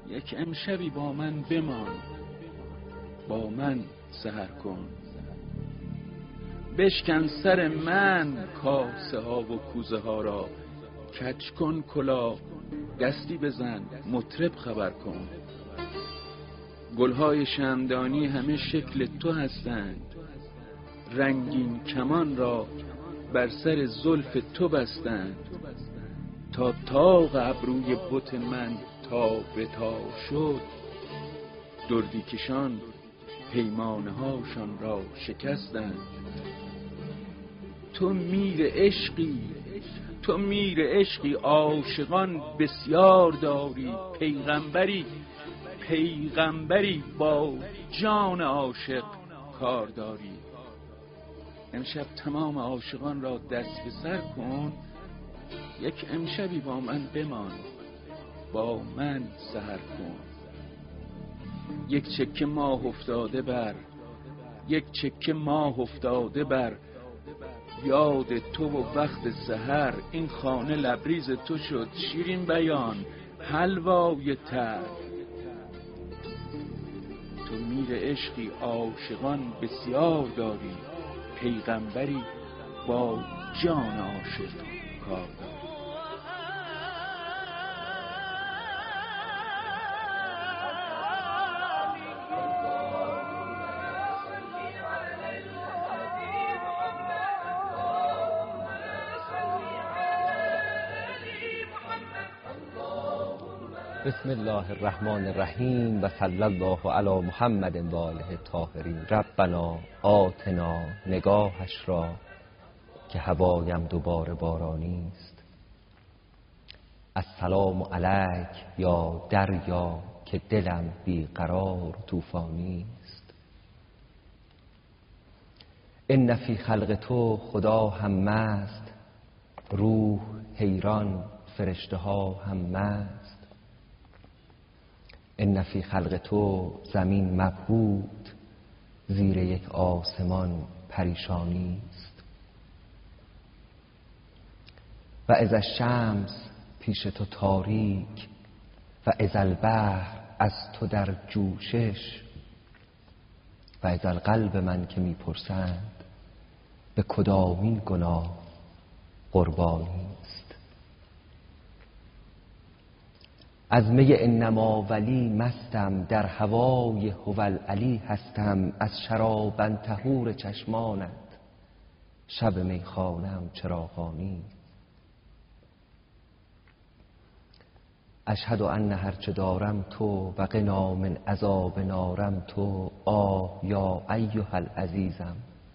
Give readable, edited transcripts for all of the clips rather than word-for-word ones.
یک امشبی با من بمان، با من سحر کن. بشکن سر من کاسه ها و کوزه ها را، کج کن کلاه، دستی بزن، مطرب خبر کن. گلهای شمعدانی همه شکل تو هستند، رنگین کمان را بر سر زلف تو بستند. تا طاق ابروی بت من تا به تا شد، دردی کشان پیمانه هاشان را شکستند. تو میر عشقی، عاشقان بسیار داری. پیغمبری با جان عاشق کار داری. امشب تمام عاشقان را دست به سر کن، یک امشبی با من بمان، با من سحر کن. یک چکه ماه افتاده بر یاد تو و وقت سحر. این خانه لبریز تو شد شیرین بیان، حلوای تر. تو میر عشقی، عاشقان بسیار داری. پیغمبری با جان عاشق کار داری. بسم الله الرحمن الرحیم و صلی الله علی محمد و آله الطاهرین. ربنا آتنا، نگاهش را که هوایم دوباره بارانی است. السلام علیک یا دریا که دلم بیقرار طوفانی است. ان فی خلق تو خدا هم مست، روح حیران فرشته ها هم مست. ان فی خلق تو زمین مبهوت، زیر یک آسمان پریشانی است. و اذا الشمس پیش تو تاریک، و اذا البحر از تو در جوشش. و اذا القلب من که میپرسند به کدامین گناه قربانی است. از می انما ولی مستم، در هوای هوالعلی هستم. از شرابن طهور چشمانت، شب میخانه‌ام چراغانی. اشهد ان هرچه دارم تو، و قنا من عذاب نارم تو. آه یا ایها العزیزم،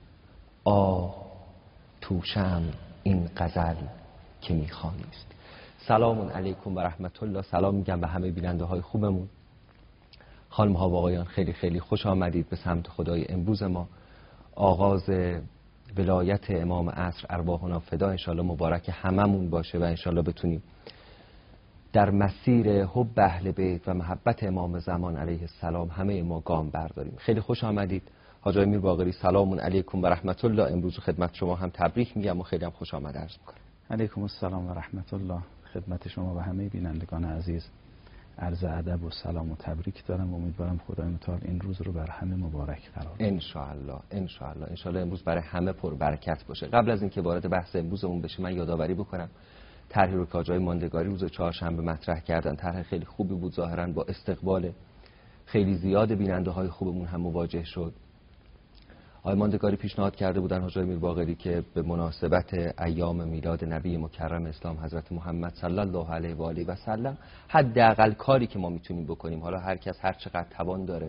آه توشم این غزل که میخوانی است. سلام علیکم و رحمت الله. سلام میگم به همه بیننده های خوبمون. خانم ها و آقایان، خیلی خیلی خوش آمدید به سمت خدای امروز ما. آغاز ولایت امام عصر ارواحنا فدا انشالله مبارک هممون باشه و انشالله بتونیم در مسیر حب اهل بیت و محبت امام زمان علیه السلام همه ما گام برداریم. خیلی خوش آمدید. حاج امیر باقری سلام علیکم و رحمت الله. امروز خدمت شما هم تبریک میگم و خیلی هم خوش آمد عرض میکنم. علیکم السلام و رحمت الله. خدمت شما و همه بینندگان عزیز عرض ادب و سلام و تبریک دارم. امیدوارم خدای متعال این روز رو بر همه مبارک قرار بده. ان شاء الله امروز برای همه پر برکت باشه. قبل از اینکه وارد بحث امروزمون بشه من یادآوری بکنم طرحی رو که آقای ماندگاری روز چهارشنبه مطرح کردن طرح خیلی خوبی بود. ظاهرا با استقبال خیلی زیاد بیننده های خوبمون هم مواجه شد. آقای ماندگاری پیشنهاد کرده بودن حاج امیر باقری که به مناسبت ایام میلاد نبی مکرم اسلام حضرت محمد صلی الله علیه و آله و سلم حداقل کاری که ما میتونیم بکنیم، حالا هر کس هر چقدر توان داره،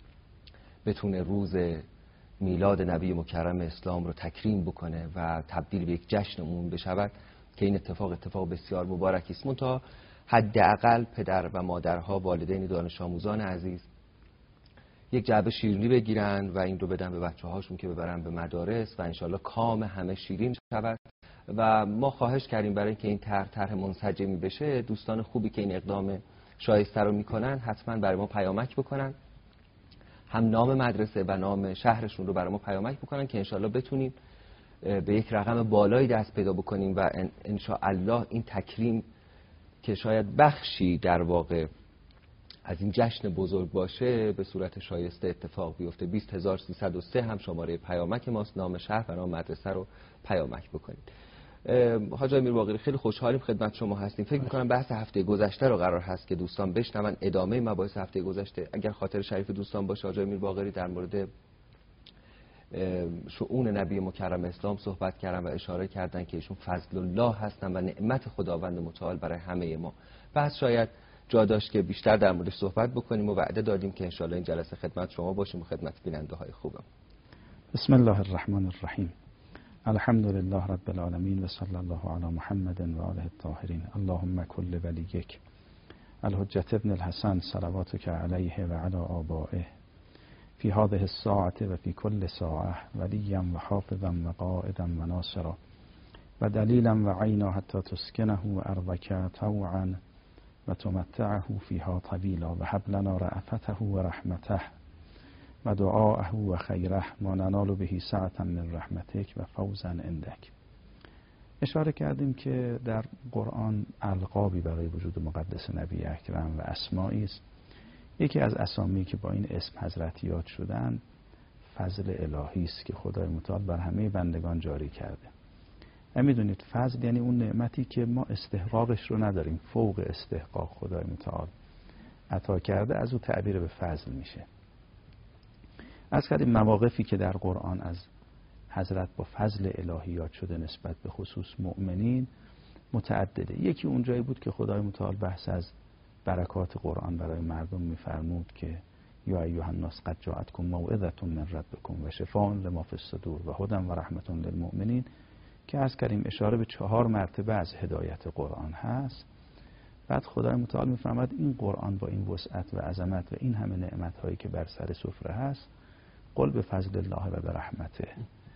بتونه روز میلاد نبی مکرم اسلام رو تکریم بکنه و تبدیل به یک جشن عمومی بشود که این اتفاق بسیار مبارکی است. منتها حداقل پدر و مادرها، والدین دانش آموزان عزیز یک جعبه شیرینی بگیرن و این رو بدن به بچه‌هاشون که ببرن به مدارس و انشالله کام همه شیرین شود. و ما خواهش کردیم برای اینکه این طرح منسجمی بشه، دوستان خوبی که این اقدام شایسته رو میکنن حتما برای ما پیامک بکنن، هم نام مدرسه و نام شهرشون رو برای ما پیامک بکنن که انشالله بتونیم به یک رقم بالایی دست پیدا بکنیم و انشاءالله این تکریم که شاید بخشی در واقع از این جشن بزرگ باشه به صورت شایسته اتفاق بیفته. 20303 هم شماره پیامک ماست، نام شهر و نام مدرسه رو پیامک بکنید. حاج امیر باقری خیلی خوشحالیم خدمت شما هستیم. فکر می‌کنم بحث هفته گذشته رو قرار هست که دوستان بشنون، ادامه مباحث هفته گذشته. اگر خاطر شریف دوستان باشه، حاج امیر باقری در مورد شؤون نبی مکرم اسلام صحبت کردن و اشاره کردن که ایشون فضل الله هستن و نعمت خداوند متعال برای همه ما. بحث شاید جا داشت که بیشتر در موردش صحبت بکنیم و وعده دادیم که انشالله این جلسه خدمت شما باشیم و خدمت بیننده های خوبم. بسم الله الرحمن الرحیم. الحمد لله رب العالمین و صلی الله علی محمد و آله الطاهرین. اللهم کل ولیک الحجة ابن الحسن صلواتک علیه و علی آبائه فی هذه الساعة و فی کل ساعة ولیا و حافظا و قائدا و ناصرا و دلیلا و عینا حتی تسکنه و ارضک طوعا و تمتعه فیها طویلا و هب لنا رأفته و رحمته و دعاءه و خیره ما ننال بهی سعة من رحمتک و فوزا عندک. اشاره کردیم که در قرآن القابی برای وجود مقدس نبی اکرم و اسمایی است. یکی از اسامی که با این اسم حضرت یاد شدن فضل الهی است که خدای متعال بر همه بندگان جاری کرده. و میدونید فضل یعنی اون نعمتی که ما استحقاقش رو نداریم، فوق استحقاق خدای متعال عطا کرده، از او تعبیر به فضل میشه. از کردیم مواقفی که در قرآن از حضرت با فضل الهی یاد شده نسبت به خصوص مؤمنین متعدده. یکی اونجایی بود که خدای متعال بحث از برکات قرآن برای مردم میفرمود که یا ایها الناس قد جاءتکم موعظة من ربکم و شفاء لما فی الصدور و هدی و رحمة للمؤمنین، که از کردیم اشاره به 4 مرتبه از هدایت قرآن هست. بعد خدای متعال میفرماد این قرآن با این وسعت و عظمت و این همه نعمت هایی که بر سر سفره هست، قل به فضل الله و به رحمته،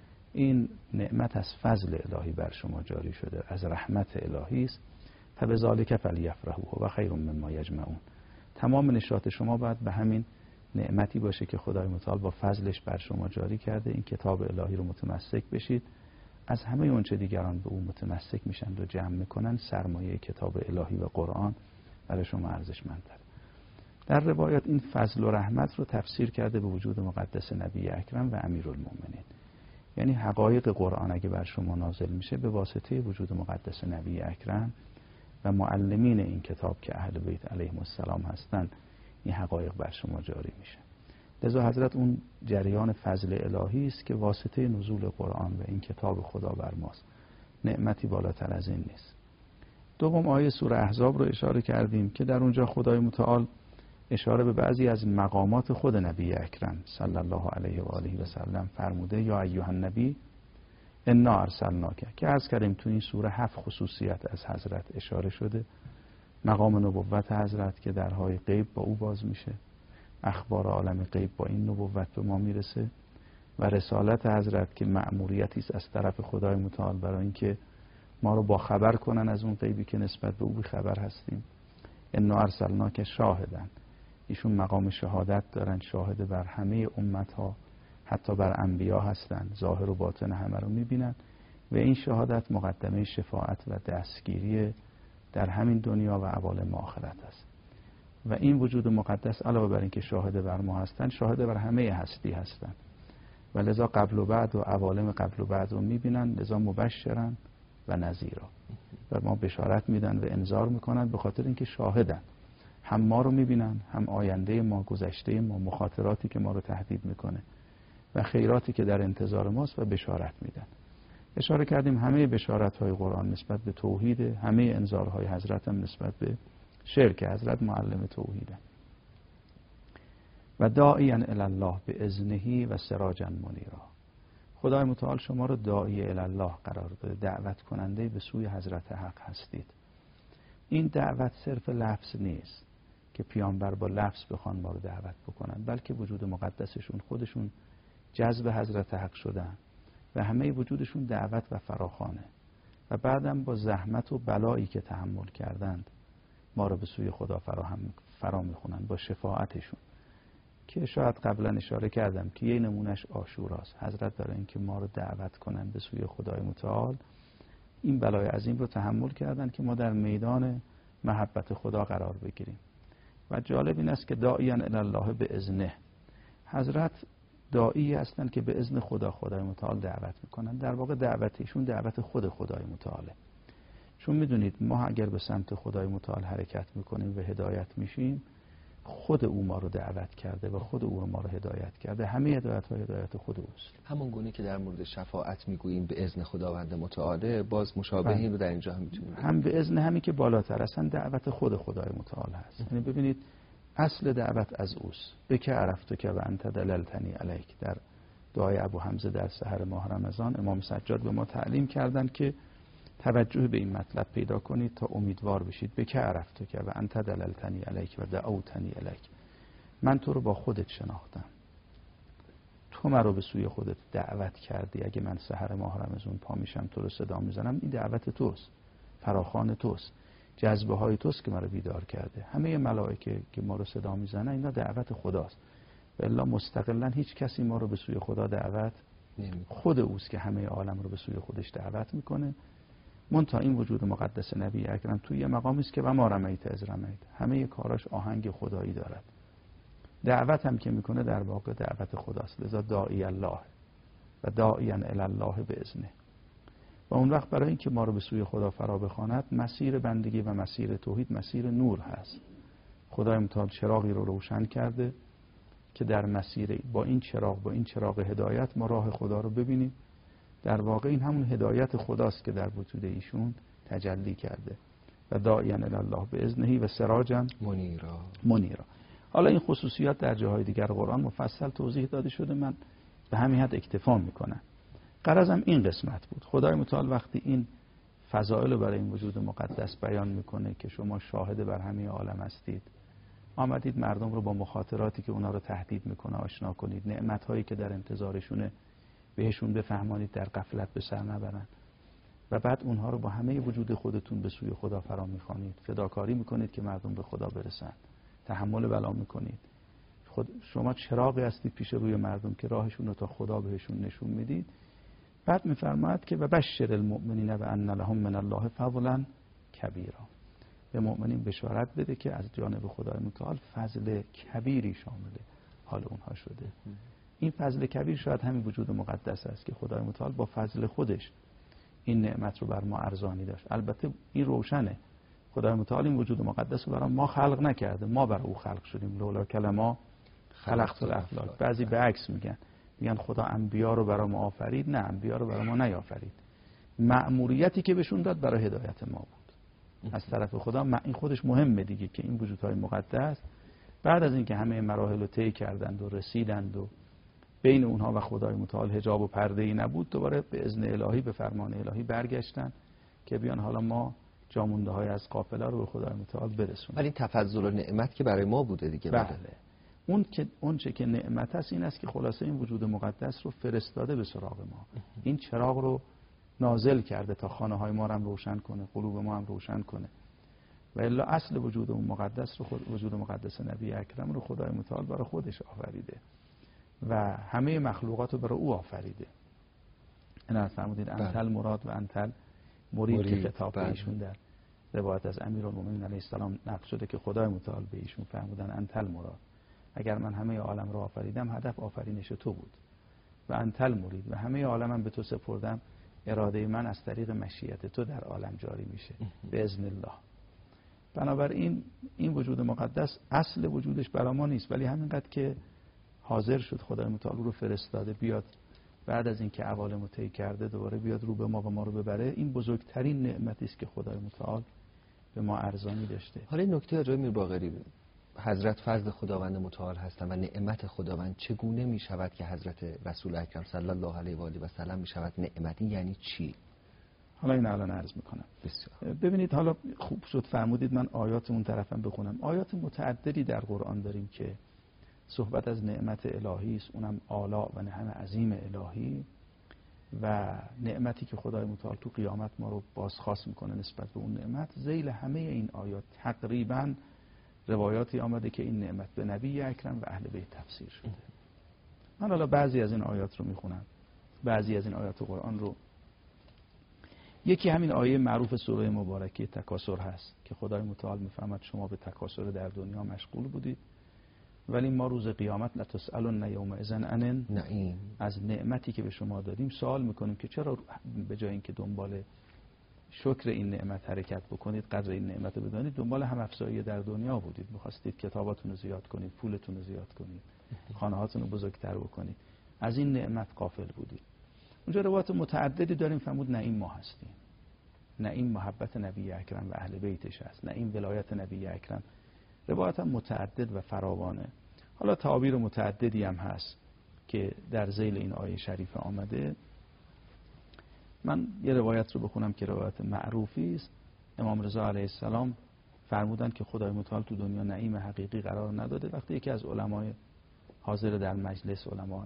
این نعمت از فضل الهی بر شما جاری شده، از رحمت الهی است. فبذالک فلیفرحوا و خیر مما یجمعون. تمام نشاط شما باید به همین نعمتی باشه که خدای متعال با فضلش بر شما جاری کرده. این کتاب الهی رو متمسک بشید، از همه اونچه دیگران به اون متمسک میشن و جمع میکنن، سرمایه کتاب الهی و قرآن برای شما ارزشمندتر. در روایات این فضل و رحمت رو تفسیر کرده به وجود مقدس نبی اکرم و امیرالمومنین. یعنی حقایق قرآن اگه بر شما نازل میشه به واسطه وجود مقدس نبی اکرم و معلمین این کتاب که اهل بیت علیهم السلام هستن، این حقایق بر شما جاری میشه. لذا حضرت اون جریان فضل الهی است که واسطه نزول قرآن و این کتاب خدا بر ماست. نعمتی بالاتر از این نیست. دوم آیه سوره احزاب رو اشاره کردیم که در اونجا خدای متعال اشاره به بعضی از مقامات خود نبی اکرم صلی الله علیه و آله و سلم فرموده یا ایها النبی انا ارسلناک، که عرض کردیم تو این سوره 7 خصوصیت از حضرت اشاره شده. مقام نبوت حضرت که درهای غیب با او باز میشه، اخبار عالم غیب با این نبوت به ما میرسه، و رسالت حضرت که مأموریتی است از طرف خدای متعال برای اینکه ما رو با خبر کنن از اون غیبی که نسبت به او بی خبر هستیم. انا ارسلناک شاهدن، ایشون مقام شهادت دارن، شاهد بر همه امتها، حتی بر انبیا هستن، ظاهر و باطن همه رو میبینن و این شهادت مقدمه شفاعت و دستگیری در همین دنیا و عوالم آخرت است. و این وجود مقدس علاوه بر اینکه شاهد بر ما هستن، شاهد بر همه هستی هستن و لذا قبل و بعد و عوالم قبل و بعد رو میبینن، لذا مبشرن و نذیرا و ما بشارت میدن و انذار میکنن، به خاطر اینکه شاهدن، هم ما رو میبینن، هم آینده ما، گذشته ما، مخاطراتی که ما رو تهدید میکنه و خیراتی که در انتظار ماست و بشارت میدن. اشاره کردیم همه بشارت های قرآن نسبت به توحید، همه انذارهای حضرت هم نسبت به شرک. حضرت معلم توحیدن. و داعیا الی الله باذنه و سراجا منیرا، خدای متعال شما رو داعی الی الله قرار داده، دعوت کننده به سوی حضرت حق هستید. این دعوت صرف لفظ نیست که پیامبر با لفظ بخوان ما رو دعوت بکنن، بلکه وجود مقدسشون خودشون جذب حضرت حق شدن و همه وجودشون دعوت و فراخوانه و بعدم با زحمت و بلایی که تحمل کردند ما رو به سوی خدا فرا میخونن با شفاعتشون، که شاید قبلا اشاره کردم که یه نمونش عاشوراست. حضرت برای اینکه ما رو دعوت کنن به سوی خدای متعال این بلای عظیم رو تحمل کردن که ما در میدان محبت خدا قرار بگیریم و جالب این است که داعیا الی الله به اذنه، حضرت داعی هستند که به اذن خدای متعال دعوت میکنن. در واقع دعوت ایشون دعوت خدای متعاله. چون میدونید ما اگر به سمت خدای متعال حرکت میکنیم و هدایت میشیم، خود او ما رو دعوت کرده و خود او ما رو هدایت کرده. همه هدایت ها هدایت خود اوست. همون گونه که در مورد شفاعت میگوییم به اذن خداوند متعاله، باز مشابه این رو در اینجا هم میتونیم هم به اذن همی که بالاتر هستن دعوت خدای متعال هست. یعنی ببینید اصل دعوت از اوست. به که عرفتو که و انت دللتنی علیک، در دعای ابو حمزه در سحر ماه رمضان امام سجاد به ما تعلیم کردن که توجه به این مطلب پیدا کنید تا امیدوار بشید. به که عرفتو که و انت دللتنی علیک و دعوتنی علیک، من تو رو با خودت شناختم، تو من رو به سوی خودت دعوت کردی. اگه من سحر ماه رمضان پا میشم تو رو صدا میزنم، این دعوت توست، فراخوان توست، جذبه های توست که ما رو بیدار کرده. همه ملائکه که ما رو صدا میزنن اینا دعوت خداست. و الا مستقلا هیچ کسی ما رو به سوی خدا دعوت خود اوست که همه عالم رو به سوی خودش دعوت میکنه. منتها این وجود مقدس نبی اکرم توی یه مقامی است که و ما رمیت از رمیت، همه کاراش آهنگ خدایی دارد. دعوت هم که میکنه در واقع دعوت خداست. لذا داعی الله و داعیا الی الله به اذنه. و اون وقت برای اینکه ما رو به سوی خدا فرا بخواند، مسیر بندگی و مسیر توحید مسیر نور هست. خدای متعال چراغی رو روشن کرده که در مسیر با این چراغ هدایت ما راه خدا رو ببینیم. در واقع این همون هدایت خداست که در وجود ایشون تجلی کرده. و داعیا الی الله به اذنه و سراجا منیرا. حالا این خصوصیات در جاهای دیگر قرآن مفصل توضیح داده شده، من به همین حد اکتفا میکنم. غرضم این قسمت بود. خدای متعال وقتی این فضائل رو برای این وجود مقدس بیان میکنه که شما شاهد بر همه عالم هستید، آمدید مردم رو با مخاطراتی که اونا رو تهدید میکنه آشنا کنید، نعمت‌هایی که در انتظارشونه بهشون بفهمانید در غفلت به سر نبرن، و بعد اونها رو با همه وجود خودتون به سوی خدا فرا میخوانید، فداکاری میکنید که مردم به خدا برسن، تحمل بلا میکنید. شما چراغی هستید پیش روی مردم که راهشون رو تا خدا بهشون نشون میدید. بعد میفرماید که و بشر المؤمنین و ان لهم من الله فضلا کبیرا، به مؤمنین بشارت بده که از جانب خدای متعال فضل کبیری شامل حال اونها شده. این فضل کبیر شاید همین وجود مقدس است که خدای متعال با فضل خودش این نعمت رو بر ما ارزانی داشت. البته این روشنه، خدای متعال این وجود مقدس رو برای ما خلق نکرده، ما برای او خلق شدیم. لولا کلمه خلقت الافلاک. بعضی به عکس میگن خدا انبیا رو برای ما آفرید. نه، انبیا رو برای ما نیافرید. مأموریتی که بهشون داد برای هدایت ما بود از طرف خدا. این خودش مهمه دیگه که این وجودهای مقدس بعد از اینکه همه مراحل رو طی کردند و رسیدند و بین اونها و خدای متعال حجاب و پرده‌ای نبود، دوباره به اذن الهی به فرمان الهی برگشتن که بیان حالا ما جامونده های از قافله رو به خدای متعال برسونیم. ولی تفضل و نعمت که برای ما بوده دیگه. بله. اون چه که نعمت است این است که خلاصه این وجود مقدس رو فرستاده به سراغ ما. این چراغ رو نازل کرده تا خانه های ما رو هم روشن کنه، قلوب ما هم روشن کنه. و الا اصل وجود اون مقدس رو وجود مقدس نبی اکرم رو خدای متعال برای خودش آفریده و همه مخلوقات رو برای او آفریده. اینا فرمودید انتل مراد و انتل مرید که خطاب ایشون در روایت از امیرالمومنین علیه السلام نقل شده که خدای متعال به ایشون فرمودن انتل مراد، اگر من همه عالم رو آفریدم هدف آفرینش تو بود، و انتل مرید و همه عالمم به تو سپردم، اراده من از طریق مشیت تو در عالم جاری میشه به اذن الله. بنابراین این وجود مقدس اصل وجودش برای ما نیست، ولی همینقدر که حاضر شد خدای متعال رو فرستاده بیاد بعد از اینکه عوالم رو طی کرده دوباره بیاد رو به ما و ما رو ببره، این بزرگترین نعمتی است که خدای متعال به ما ارزانی داشته. حالا این نکته آقای میر باقری، حضرت فضل خداوند متعال هستند و نعمت خداوند چگونه می شود که حضرت رسول اکرم صلی الله علیه و آله و سلم می شود نعمتی؟ یعنی چی؟ حالا این الان عرض میکنم. بسیار. ببینید حالا خوب شد فرمودید من آیات اون طرفم بخونم. آیات متعددی در قرآن داریم که صحبت از نعمت الهی است، اونم آلا و نعم عظیم الهی و نعمتی که خدای متعال تو قیامت ما رو بازخواست میکنه نسبت به اون نعمت. ذیل همه این آیات تقریبا روایاتی آمده که این نعمت به نبی اکرم و اهل بیت تفسیر شده. من حالا بعضی از این آیات رو میخونم، بعضی از این آیات قرآن رو یکی همین آیه معروف سوره مبارکه تکاثر هست که خدای متعال میفهمد شما به تکاثر در دنیا مشغول بودید ولی ما روز قیامت لتسألن یومئذ عن النعیم، از نعمتی که به شما دادیم سوال میکنیم که چرا به جای اینکه دنبال شکر این نعمت حرکت بکنید، قدر این نعمت رو بدانید، دنبال هم افزایی در دنیا بودید، می‌خواستید کتاباتون رو زیاد کنید، پولتون رو زیاد کنید، خانه‌هاتون رو بزرگتر بکنید، از این نعمت غافل بودید. اونجا روایات متعددی داریم فرمود نعیم ما هستیم، نعیم محبت نبی اکرم و اهل بیتش هست، نعیم ولایت نبی اکرم. روایات هم متعدد و فراوانه. حالا تعابیر متعددی هم هست که در ذیل این آیه شریف آمده. من یه روایت رو بخونم که روایت معروفی است. امام رضا علیه السلام فرمودن که خدای متعال تو دنیا نعیم حقیقی قرار نداده. وقتی یکی از علمای حاضر در مجلس، علمای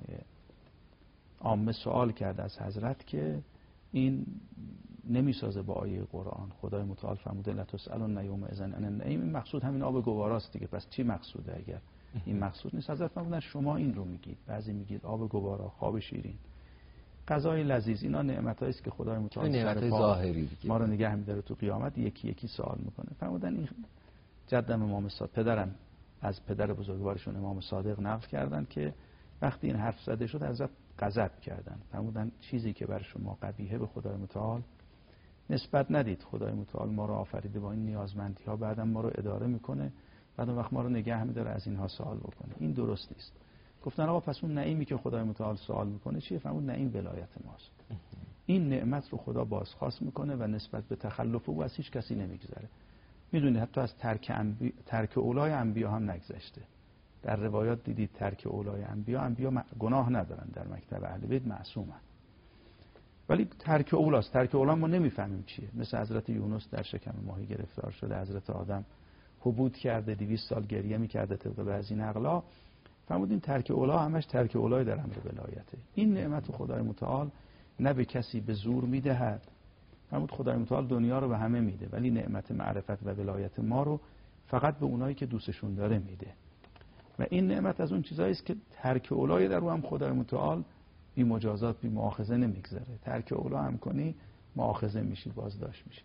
عامه، سوال کرد از حضرت که این نمیسازه با آیه قرآن، خدای متعال فرموده لتسألن یومئذ عن النعیم، این مقصود همین آب گواراست دیگه، پس چی مقصوده اگر این مقصود نیست؟ حضرت فرمودن شما این رو میگید، بعضی میگید آب گوارا، خواب شیرین، غذای لذیذ، اینا نعمتایی است که خدای متعال نعمت ظاهری ما رو نگه می‌داره، تو قیامت یکی یکی سوال میکنه. فرمودن این جدم امام صادق، پدرم از پدر بزرگوارشون امام صادق نقل کردن که وقتی این حرف زده شد حضرت غضب کردن، فرمودن چیزی که بر شما قبیحه به خدای متعال نسبت ندید. خدای متعال ما رو آفریده با این نیازمندی ها، بعدم ما رو اداره میکنه، بعد اون وقت ما رو نگه می‌داره از اینها سوال بکنه. این درست نیست. گفتن آقا پس اون نعیمی که خدای متعال سوال میکنه چیه؟ فرمود نعیم ولایت ماست. این نعمت رو خدا بازخواست میکنه و نسبت به تخلف او از هیچ کسی نمیگذره. میدونید حتی از ترک اولای انبیا هم نگذشته. در روایات دیدید ترک اولای انبیا گناه ندارن، در مکتب اهل بیت معصومن، ولی ترک اولاست. ترک اولا ما نمیفهمیم چیه. مثل حضرت یونس در شکم ماهی گرفتار شده، حضرت آدم حبود کرده، 200 سال گریه میکرده طبق بعضی نقلا. فرمودین ترک اولا همش ترک اولای در امر ولایته. این نعمت خدای متعال نه به کسی به زور میدهد. فرمود خدای متعال دنیا رو به همه میده، ولی نعمت معرفت و ولایت ما رو فقط به اونایی که دوستشون داره میده. و این نعمت از اون چیزایی است که ترک اولای در رو هم خدای متعال بی مجازات، بی مؤاخذه نمیگذره. ترک اولا هم کنی مؤاخذه میشی، بازداشت میشی.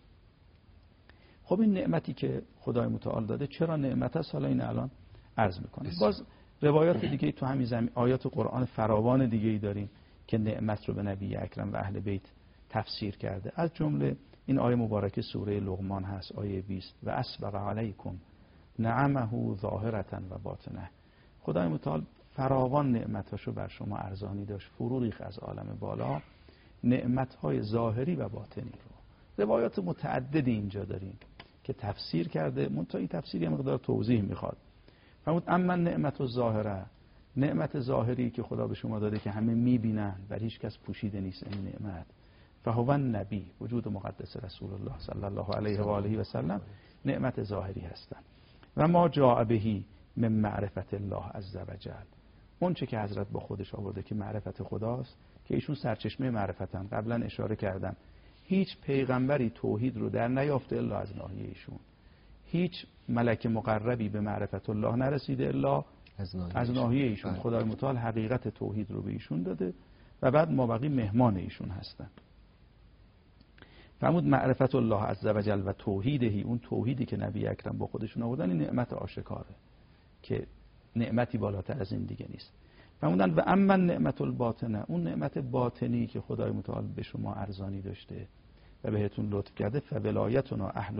خب این نعمتی که خدای متعال داده چرا نعمت است؟ حالا این الان عرض میکنم. باز روایات دیگه تو همین زمین، آیات قرآن فراوان دیگه ای داریم که نعمت رو به نبی اکرم و اهل بیت تفسیر کرده. از جمله این آیه مبارکه سوره لقمان هست، آیه 20: و اسبغ علیکم نعمه ظاهرة و باطنه. خدای متعال فراوان نعمتاشو بر شما ارزانی داشت، فرو ریخت از عالم بالا نعمتهای ظاهری و باطنی رو. روایات متعددی اینجا داریم که تفسیر کرده، منتها این تفسیر یه مقدار توضیح میخواد. فرمود اما نعمت الظاهره، نعمت ظاهری که خدا به شما داده که همه میبینن، بر هیچ کس پوشیده نیست این نعمت، فهو نبی، وجود مقدس رسول الله صلی الله علیه و آله و سلم نعمت ظاهری هستند. و ما جاء بهی من معرفت الله عز وجل، اون چه که حضرت با خودش آورده که معرفت خداست، که ایشون سرچشمه معرفتن. قبلا اشاره کردم هیچ پیغمبری توحید رو در نیافته الا از ناحیه ایشون، هیچ ملک مقربی به معرفت الله نرسیده الا از ناحیه ایشون. خدای متعال حقیقت توحید رو به ایشون داده و بعد ما بقی مهمان ایشون هستن. فرمود معرفت الله عز وجل و توحیدهی، اون توحیدی که نبی اکرم با خودشون آوردن این نعمت آشکاره که نعمتی بالاتر از این دیگه نیست. فرمودن و اما نعمت الباطنه، اون نعمت باطنی که خدای متعال به شما ارزانی داشته و بهتون لطف کرده، فولایتنا اهل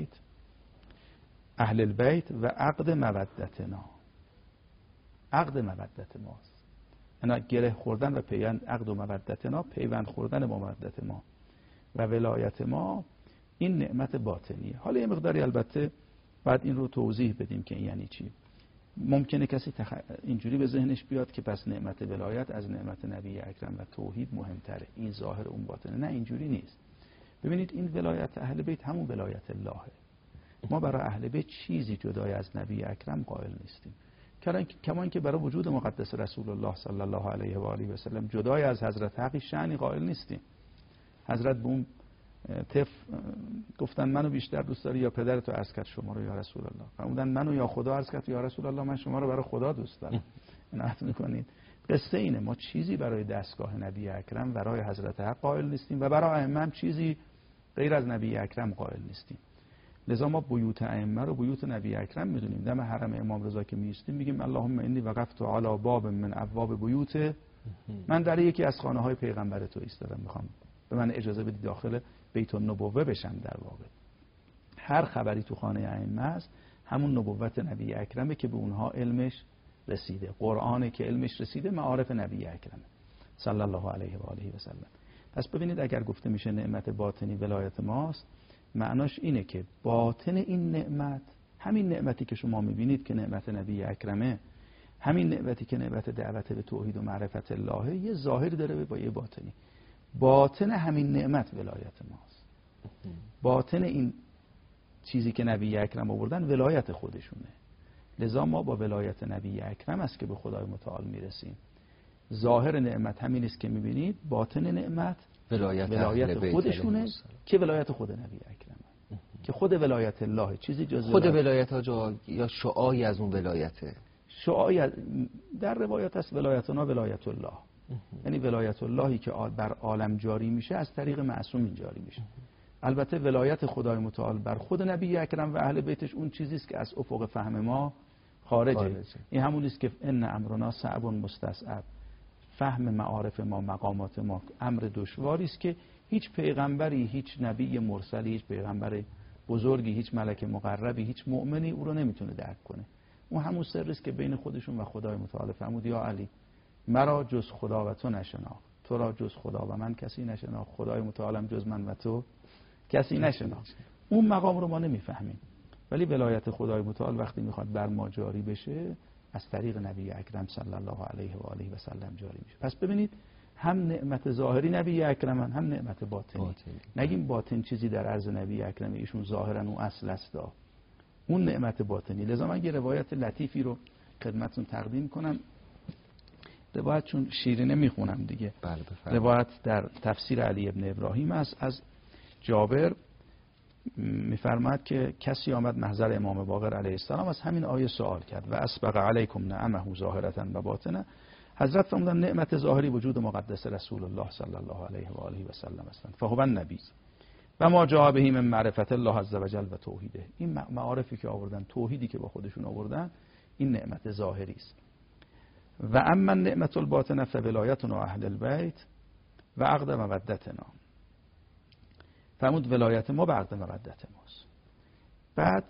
البیت و عقد مودتنا، عقد مودت ماست. اینا گره خوردن و پیوند، عقد و مودتنا، پیوند خوردن با مودت ما و ولایت ما، این نعمت باطنیه. حالا یه مقداری البته بعد این رو توضیح بدیم که این یعنی چی. ممکنه کسی اینجوری به ذهنش بیاد که پس نعمت ولایت از نعمت نبی اکرم و توحید مهمتره، این ظاهر اون باطنه. نه، اینجوری نیست. ببینید این ولایت اهل بیت همون ولایت اللهه. ما برای اهل بیت چیزی جدای از نبی اکرم قائل نیستیم، کما اینکه برای وجود مقدس رسول الله صلی الله علیه و آله و سلم جدای از حضرت حقی شأنی قائل نیستیم. حضرت به اون طفل گفتن منو بیشتر دوست داری یا پدرتو؟ عرض کرد شما رو یا رسول الله. فرمودن منو یا خدا؟ عرض کرد یا رسول الله من شما رو برای خدا دوست دارم. نعت میکنید. قصه اینه، ما چیزی برای دستگاه نبی اکرم برای حضرت حق قائل نیستیم و برای ائمه هم چیزی غیر از نبی اکرم قائل نیستیم. لذا ما بیوت ائمه رو بیوت نبی اکرم میدونیم. دم حرم امام رضا که میستیم میگیم اللهم انی وقفت علی باب من ابواب بیوت، من در یکی از خانه های پیغمبر تو ایستادم، میخوام به من اجازه بدی داخل بیت النبوه بشم. در واقع هر خبری تو خانه ائمه است همون نبوت نبی اکرمه که به اونها علمش رسیده، قرآنه که علمش رسیده، معارف نبی اکرمه صلی الله علیه و آله و سلم. پس ببینید اگر گفته میشه نعمت باطنی ولایت ماست، معناش اینه که باطن این نعمت، همین نعمتی که شما میبینید که نعمت نبی اکرمه، همین نعمتی که نعمت دعوت به توحید و معرفت الله، یه ظاهری داره با یه باطنی. باطن همین نعمت ولایت ماست. باطن این چیزی که نبی اکرم آوردن ولایت خودشونه. لذا ما با ولایت نبی اکرم است که به خدای متعال میرسیم. ظاهر نعمت همین است که میبینید، باطن نعمت ولایت خودشونه که ولایت خود نبی اکرمه، که خود ولایت الله، چیزی جز خود ولایت ها یا شعاعی از اون ولایته. شعاعی در روایت است ولایتنا ولایت الله، یعنی ولایت اللهی که بر عالم جاری میشه از طریق معصومین جاری میشه. البته ولایت خدای متعال بر خود نبی اکرم و اهل بیتش اون چیزی است که از افق فهم ما خارجه. این همون است که ان امرنا صعب مستصعب، فهم معارف ما، مقامات ما امر دشواری است که هیچ پیغمبری، هیچ نبی مرسلی، هیچ پیغمبر بزرگی، هیچ ملک مقربی، هیچ مؤمنی او رو نمیتونه درک کنه. اون همون سری است که بین خودشون و خدای متعال فرمود یا علی مرا جز خدا و تو نشناخت، تو را جز خدا و من کسی نشناخت، خدای متعالم جز من و تو کسی نشناخت. اون مقام رو ما نمیفهمیم، ولی ولایت خدای متعال وقتی میخواد بر ما جاری بشه از طریق نبی اکرم صلی الله علیه و آله و سلم جاری میشه. پس ببینید هم نعمت ظاهری نبی اکرمن، هم نعمت باطنی. نگیم باطن چیزی در عرض نبی اکرم، ایشون ظاهرا اون اصل است، اون نعمت باطنی. لذا من یه روایت لطیفی رو خدمتتون تقدیم کنم. روایت چون شیرینه میخونم دیگه. روایت در تفسیر علی ابن ابراهیم است از جابر، میفرماد که کسی آمد محضر امام باقر علیه السلام از همین آیه سوال کرد و اسبغ علیکم نعمه ظاهرة و باطنه. حضرت فرمودن نعمت ظاهری وجود مقدس رسول الله صلی الله علیه و آله و سلم هستند، فهو النبی و ما جاء به من معرفت الله عز وجل و توحیده. این معارفی که آوردن، توحیدی که با خودشون آوردن، این نعمت ظاهری است. و اما نعمت الباطنه فولایتنا اهل البیت و عقد مودتنا. فرمود ولایت ما به عقد مودت ماست. بعد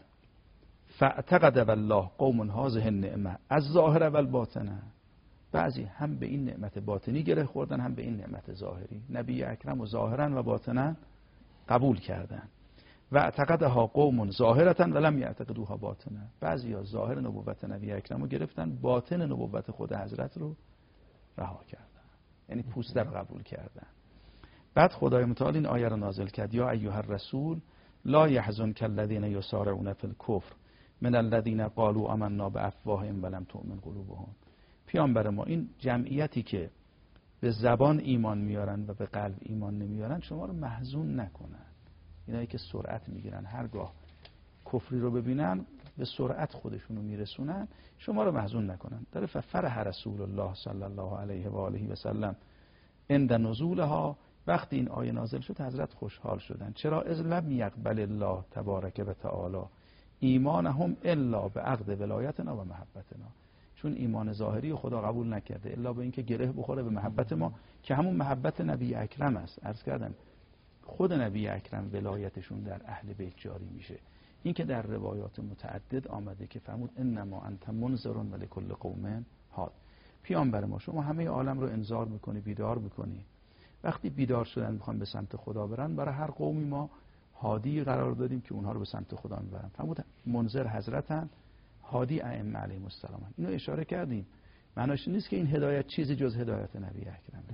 فاعتقد بالله قوم هذه النعمه از ظاهر و الباطنه. بعضی هم به این نعمت باطنی گره خوردن، هم به این نعمت ظاهری. نبی اکرم و ظاهرا و باطنا قبول کردن. و اعتقدها قوم ظاهرة ولم یعتقدوها باطنه. بعضیا ظاهر نبوت نبی اکرم رو گرفتن، باطن نبوت خود حضرت رو رها کردن، یعنی پوسته رو قبول کردن. بعد خدای متعال این آیه رو نازل کرد یا ایها الرسول لا یحزنک الذین یسارعون فی الکفر من الذین قالوا آمنا بافواههم ولم تؤمن قلوبهم. پیامبر ما، این جمعیتی که به زبان ایمان میارن و به قلب ایمان نمیارن شما رو محزون نکنن. اینایی که سرعت میگیرن، هرگاه کفری رو ببینن به سرعت خودشون رو میرسونن، شما رو محزون نکنن. داره ففرح رسول الله صلی الله علیه و آله و سلم عند نزولها. وقتی این آیه نازل شد حضرت خوشحال شدن. چرا؟ اذ لم یقبل الله تبارک و تعالی ایمانهم الا به عقد ولایتنا و محبتنا. چون ایمان ظاهری خدا قبول نکرده الا به اینکه گره بخوره به محبت ما که همون محبت نبی اکرم است. عرض کردم خود نبی اکرم ولایتشون در اهل بیت جاری میشه. این که در روایات متعدد آمده که فرمود انما انت منذر ولکل قوم هاد. پیامبر ما، شما همه عالم رو انذار میکنی، بیدار میکنی. وقتی بیدار شدن میخوان به سمت خدا برن، برای هر قومی ما هادی قرار دادیم که اونها رو به سمت خدا میبرن. فرمود منذر حضرتن، هادی ائمه علیهم السلام. اینو اشاره کردیم. معناش نیست که این هدایت چیزی جز هدایت نبی اکرمه.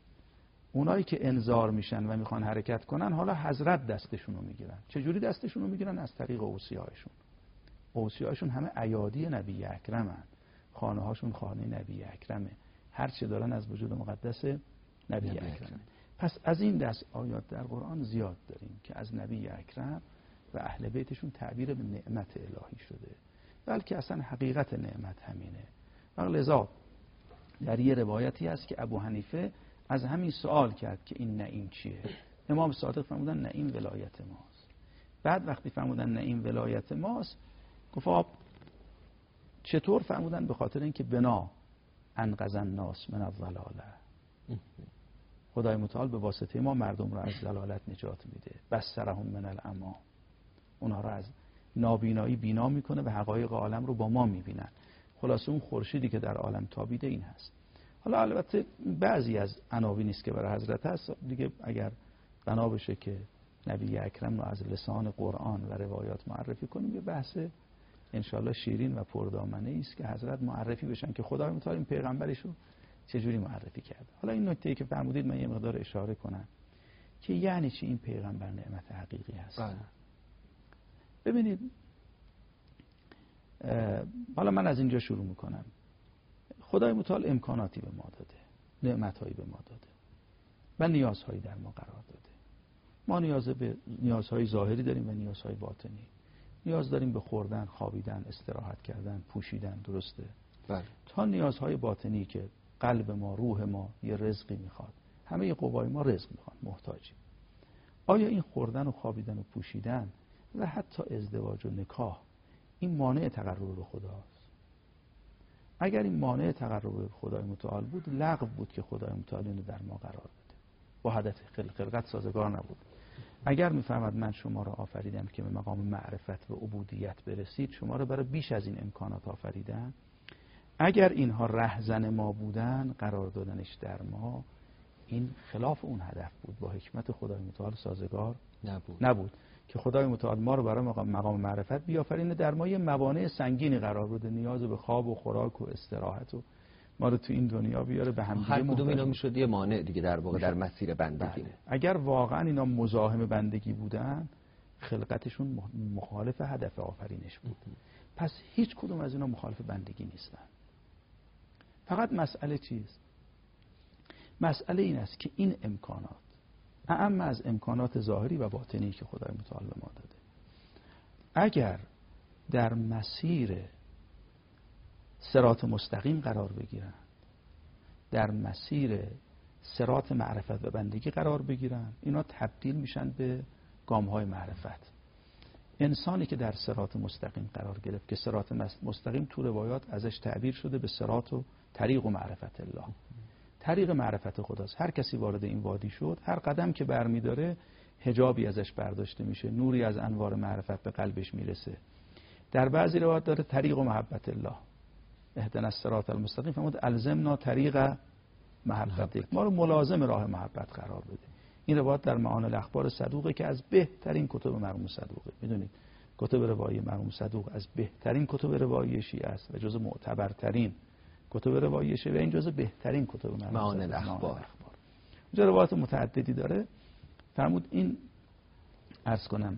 اونایی که انذار میشن و میخوان حرکت کنن، حالا حضرت دستشون رو میگیرن. چجوری دستشون رو میگیرن؟ از طریق اوصیایشون. اوصیایشون همه ایادی نبی اکرمن، خانه هاشون خانه نبی اکرمه، هر چه دارن از وجود مقدس نبی اکرم. پس از این دست آیات در قرآن زیاد داریم که از نبی اکرم و اهل بیتشون تعبیر به نعمت الهی شده، بلکه اصلا حقیقت نعمت همینه. و لذا در یه روایتی هست که ابو حنیفه از همین سوال کرد که این نعیم چیه؟ امام صادق فرمودن نه این ولایت ماست. بعد وقتی فرمودن نه این ولایت ماست، گفت چطور؟ فرمودن به خاطر اینکه بنا انقذ الناس من الضلاله، خدای متعال به واسطه ما مردم را از ضلالت نجات میده. بصرهم من العمی، اونها را از نابینایی بینا میکنه و حقایق عالم رو با ما میبینن. خلاصه اون خورشیدی که در عالم تابیده این هست. حالا البته بعضی از عناوینی است که برای حضرت هست دیگه، اگر بنا بشه که نبی اکرم رو از لسان قرآن و روایات معرفی کنیم، یه بحث انشالله شیرین و پردامنه است که حضرت معرفی بشن که خدای متعال این پیغمبرش رو چجوری معرفی کرده. حالا این نکته‌ای که فرمودید من یه مقدار اشاره کنم که یعنی چی این پیغمبر نعمت حقیقی هست. ببینید، حالا من از اینجا شروع میکنم. خدای متعال امکاناتی به ما داده، نعمت‌هایی به ما داده و نیازهایی در ما قرار داده. ما نیاز به نیازهای ظاهری داریم و نیازهای باطنی. نیاز داریم به خوردن، خوابیدن، استراحت کردن، پوشیدن، درسته؟ بله. تا نیازهای باطنی که قلب ما، روح ما یه رزقی میخواد. همه قوای ما رزق میخواد، محتاجیم. آیا این خوردن و خوابیدن و پوشیدن و حتی ازدواج و نکاح این مانع تقرب به خداست؟ اگر این مانع تقرب به خدای متعال بود، لغو بود که خدای متعال اینو در ما قرار بده. با هدف خلقت سازگار نبود. اگر میفهمد من شما را آفریدم که به مقام معرفت و عبودیت برسید، شما را برای بیش از این امکانات آفریدم. اگر اینها رهزن ما بودن، قرار دادنش در ما، این خلاف اون هدف بود، با حکمت خدای متعال سازگار نبود که خدای متعال ما رو برای مقام معرفت بیافرینه، در ما یه موانع سنگینی قرار بده، نیاز به خواب و خوراک و استراحت و ما رو تو این دنیا بیاره به هم دیگه. هر کدوم اینا میشد یه مانع دیگه در واقع در مسیر بندگی. اگر واقعا اینا مزاحم بندگی بودن، خلقتشون مخالف هدف آفرینش بود. پس هیچ کدوم از اینا مخالف بندگی نیستن. فقط مسئله چیست؟ مسئله این است که این امکانات اعم از امکانات ظاهری و باطنی که خدای متعال به ما داده، اگر در مسیر صراط مستقیم قرار بگیرن، در مسیر صراط معرفت و بندگی قرار بگیرن، اینا تبدیل میشن به گام‌های معرفت. انسانی که در صراط مستقیم قرار گرفت، که صراط مستقیم تو روایات ازش تعبیر شده به صراط و طریق و معرفت الله، طریق معرفت خداست. هر کسی وارد این وادی شد، هر قدم که برمی‌داره حجابی ازش برداشته میشه، نوری از انوار معرفت به قلبش میرسه. در بعضی روایات داره طریق و محبت الله، اهدنا الصراط المستقیم، فرمود الزمنا طریق محبتک، ما رو ملازم راه محبت قرار بده. این روایت در معانی الاخبار صدوقه که از بهترین کتب مرحوم صدوقه. میدونید کتب روایی مرحوم صدوق از بهترین کتب روایی شیعه است و جزو معتبرترین کتب روایی شیعه و این جزو بهترین کتب معانی الاخبار. اینجا روایات متعددی داره. فرمود این عرض کنم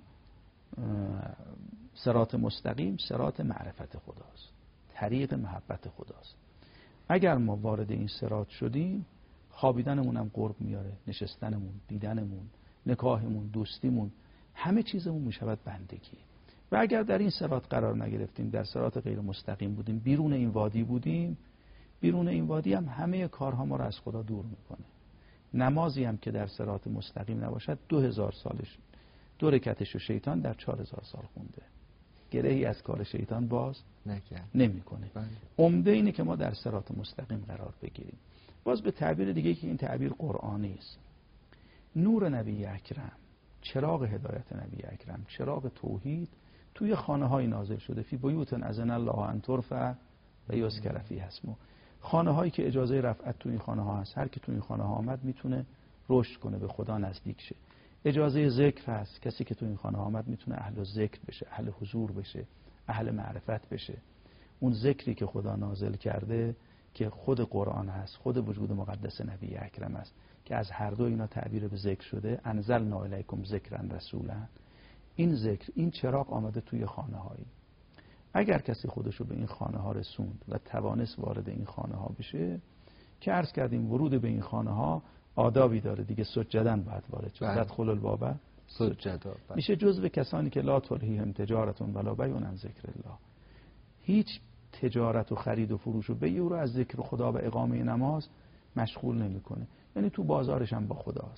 صراط مستقیم صراط معرفت خداست، طریق محبت خداست. اگر ما وارد این صراط شدیم، خوابیدنمون هم قرب میاره، نشستنمون، دیدنمون، نکاحمون، دوستیمون، همه چیزمون میشود بندگی. و اگر در این صراط قرار نگرفتیم، در صراط غیر مستقیم بودیم، بیرون این وادی بودیم، بیرون این وادی هم همه کارها ما رو از خدا دور میکنه. نمازی هم که در صراط مستقیم نباشد 2000 سالش 2 رکعتش و شیطان در 4000 سال خونده، گرهی از کار شیطان باز نمیکنه. عمده اینه که ما در صراط مستقیم قرار بگیریم. باز به تعبیر دیگه که این تعبیر قرآنی است، نور نبی اکرم، چراغ هدایت نبی اکرم، چراغ توحید توی خانه های نازل شده. فی بیوت اذن الله ان ترفع و یذکر فیها اسمه، خانه هایی که اجازه رفعت توی این خانه ها هست، هر کی توی این خانه ها آمد میتونه رشد کنه، به خدا نزدیک شه. اجازه ذکر هست، کسی که توی این خانه ها آمد میتونه اهل ذکر بشه، اهل حضور بشه، اهل معرفت بشه. اون ذکری که خدا نازل کرده که خود قرآن هست، خود وجود مقدس نبی اکرم است، که از هر دو اینا تعبیر به ذکر شده. انزلنا الیکم ذکرا رسولا، این ذکر، این چراغ آمده توی خانه هایی. اگر کسی خودشو به این خانه ها رسوند و توانست وارد این خانه ها بشه، که عرض کردیم ورود به این خانه ها آدابی داره دیگه، سجدن باید وارد شد، ادخلوا الباب سجدا، میشه جزو کسانی که لا تلهیهم تجارت ولا بیع عن ذکر الله، هیچ تجارت و خرید و فروش و بیع او رو از ذکر خدا و اقامه نماز مشغول نمیکنه. یعنی تو بازارش هم با خداست،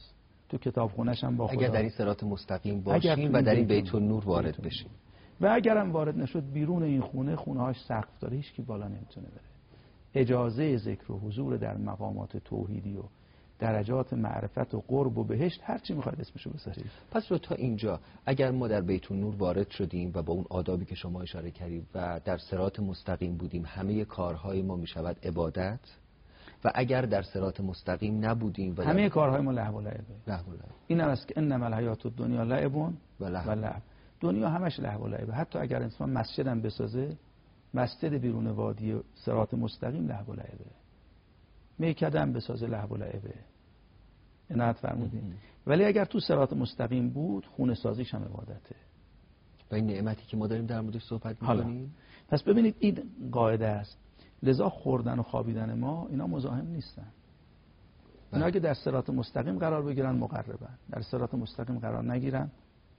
تو کتابخونه‌ش هم با خدا. اگر در این صراط مستقیم باشیم و در این بیت النور وارد بشیم و اگرم وارد نشد بیرون این خونه‌هاش سقف داره، هیچ کی بالا نمیتونه بره. اجازه ذکر و حضور در مقامات توحیدی و درجات معرفت و قرب و بهشت هر چی میخواید اسمشو بذارید. پس رو تا اینجا اگر ما در بیت النور وارد شدیم و با اون آدابی که شما اشاره کردید و در صراط مستقیم بودیم، همه کارهای ما میشود عبادت، و اگر در صراط مستقیم نبودیم و همه کارهای ما لهو و لعبه. این هم است که انما الحیات الدنیا لعب و لعب. دنیا همش لهو و لعبه. حتی اگر انسان مسجد هم بسازه، مسجد بیرون وادی صراط مستقیم لهو و لعبه. میکده هم بسازه لهو و لعبه. عنایت فرمودین. ولی اگر تو صراط مستقیم بود، خونه سازیش هم عبادته. و این نعمتی که ما داریم در موردش صحبت می‌کنیم. پس ببینید این قاعده است. لذا خوردن و خوابیدن ما اینا مزاحم نیستن. اینا اگه در صراط مستقیم قرار بگیرن مقربن، در صراط مستقیم قرار نگیرن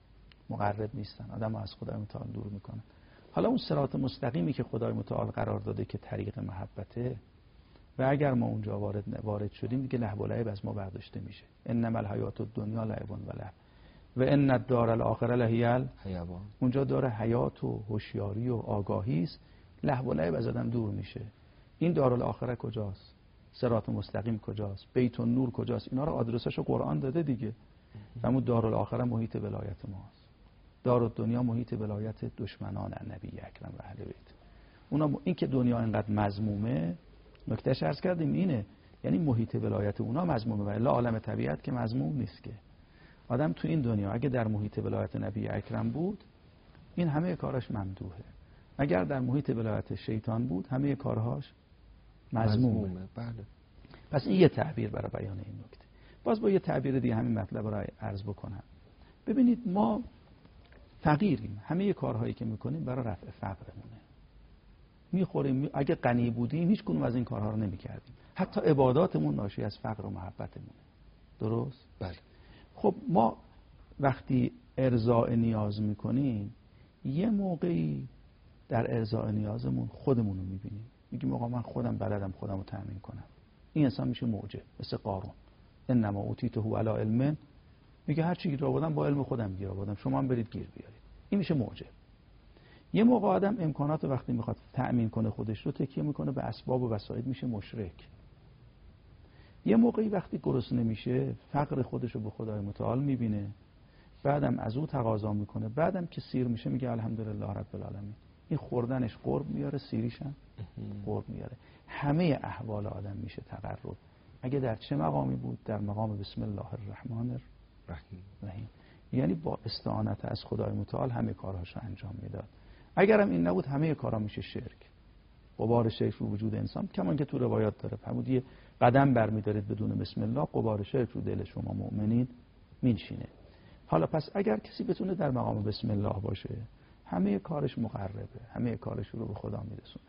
مقرب نیستن، آدم از خدای متعال دور میکنن. حالا اون صراط مستقیمی که خدای متعال قرار داده که طریق محبته، و اگر ما اونجا وارد شدیم دیگه لهو و لعب از ما برداشته میشه. انما الحیات الدنیا لعب و لهو و ان الدار الاخره لهی الحیوان. اونجا داره حیات و هوشیاری و آگاهی است، لهو و لعب از آدم دور میشه. این دارالآخره کجاست؟ صراط مستقیم کجاست؟ بیت النور کجاست؟ اینا رو آدرساشو قرآن داده دیگه. همون دارالآخره محیط ولایت ماست. دارالدنیا محیط ولایت دشمنان نبی اکرم و اهل بیت. اونا این که دنیا اینقدر مذمومه، نکتهش عرض کردیم اینه، یعنی محیط ولایت اونا مذمومه و الا عالم طبیعت که مذموم نیست که. آدم تو این دنیا اگه در محیط ولایت نبی اکرم بود، این همه کاراش ممدوحه. اگر در محیط ولایت شیطان بود، همه کارهاش مذمومه. بله. پس این یه تعبیر برای بیان این نکته. باز با یه تعبیر دیگه همین مطلب رو عرض بکنم. ببینید ما فقیریم، همه کارهایی که میکنیم برای رفع فقرمونه. میخوریم، اگه غنی بودیم هیچ کدوم از این کارها رو نمیکردیم. حتی عباداتمون ناشی از فقر و محبتمونه. درست؟ بله. خب ما وقتی ارضاء نیاز میکنیم، یه موقعی در ارضاء نیازمون خودمون رو میبینیم، میگیم آقا من خودم بلدم خودم رو تأمین کنم. این انسان میشه معجب، مثل قارون. انما اوتیته علی علم، میگه هر چی گیر آوردم با علم خودم گیر آوردم، شما هم برید گیر بیارید. این میشه معجب. یه موقع آدم امکانات وقتی میخواد تأمین کنه خودش رو تکیه میکنه به اسباب و وسایل، میشه مشرک. یه موقعی وقتی گرسنه میشه فقر خودش رو به خدای متعال میبینه، بعدم از او تقاضا میکنه، بعدم که سیر میشه میگه الحمدلله رب العالمین. این خوردنش قرب میاره، سیریش هم قرب میاره. همه احوال آدم میشه تقرب. اگه در چه مقامی بود؟ در مقام بسم الله الرحمن الرحیم. یعنی با استعانت از خدای متعال همه کارهاش رو انجام میداد. اگرم این نبود همه کارها میشه شرک. غبار شرک رو وجود انسان، کمان که تو روایات داره فرمود یه قدم برمیدارید بدون بسم الله، غبار شرک رو دل شما مؤمنین مینشینه. حالا پس اگر کسی بتونه در مقام بسم الله باشه، همه کارش مقربه، همه کارش رو به خدا میرسونه.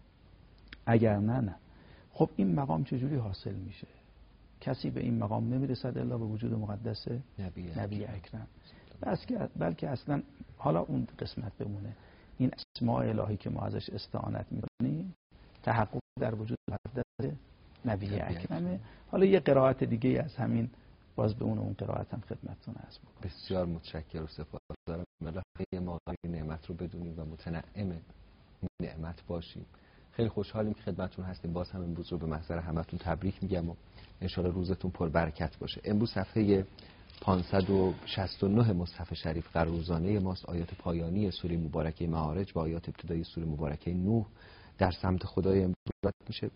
اگر نه خب این مقام چجوری حاصل میشه؟ کسی به این مقام نمیرسد الا به وجود مقدس نبی اکرم. بلکه اصلا حالا اون قسمت بمونه، این اسماء الهی که ما ازش استعانت میکنیم تحقق در وجود مقدس نبی اکرمه. حالا یه قرائت دیگه از همین باز به اون قرائت هم خدمتتون عرض می‌کنم. بسیار متشکرم و سپاسگزارم. ملاحظه ما این نعمت رو بدونیم و متنعم نعمت باشیم. خیلی خوشحالیم که خدمتتون هستیم. باز هم امروز رو به محضر همتون تبریک میگم و انشالله روزتون پر برکت باشه. امروز صفحه 569 مصحف شریف قرارگزارانه ماست. آیات پایانی سوره مبارکه معارج و آیات ابتدایی سوره مبارکه نوح در سمت خدای امروز میشه.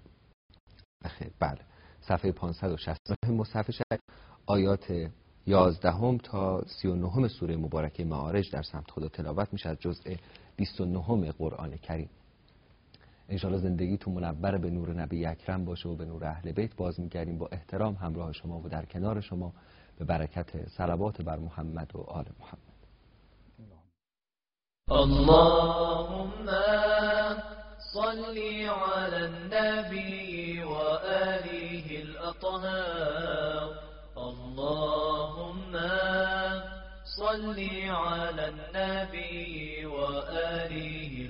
بله، صفحه 569 مصحف شریف آیات 11 تا 39 سوره مبارکه معارج در سمت خدا تلاوت میشه از جزء 29 قرآن کریم. انشالله زندگیتون منور به نور نبی اکرم باشه و به نور اهل بیت. باز میگردیم با احترام همراه شما و در کنار شما به برکت صلوات بر محمد و آل محمد. اللهم صل على النبي وآله الأطهار. اللهم صل على النبي وآله